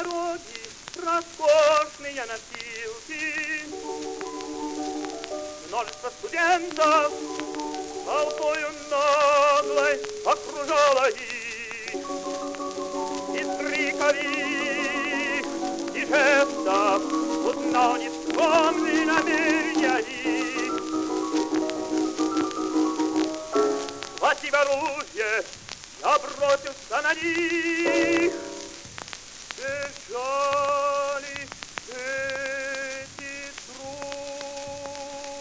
дороги, роскошные носилки. Множество студентов толпою наглой окружало их. Из криков их и жестов узнал нескромные намерения их. Схватив оружие, я бросился на них. Бежали эти трупы.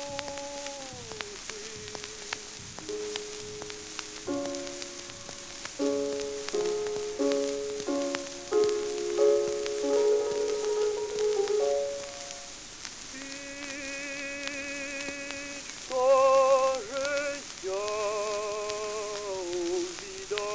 И что же я увидал?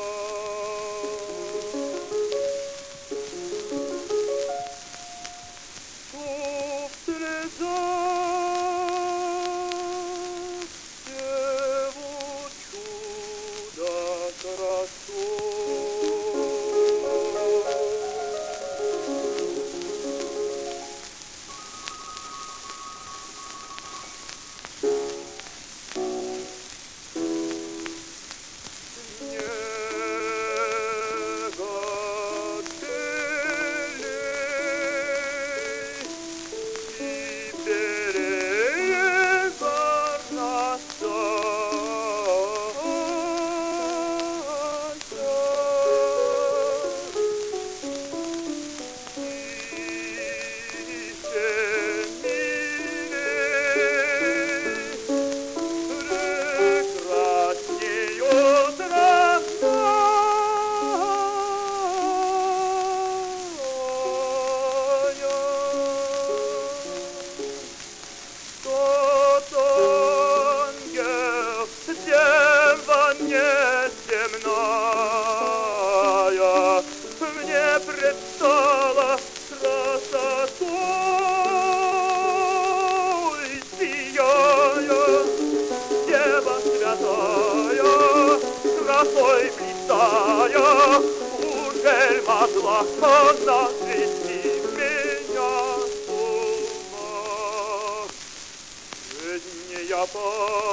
Мне предстала красотой сияя, Дева святая, красой блистая, уже могла она свести меня с ума. Ведь не я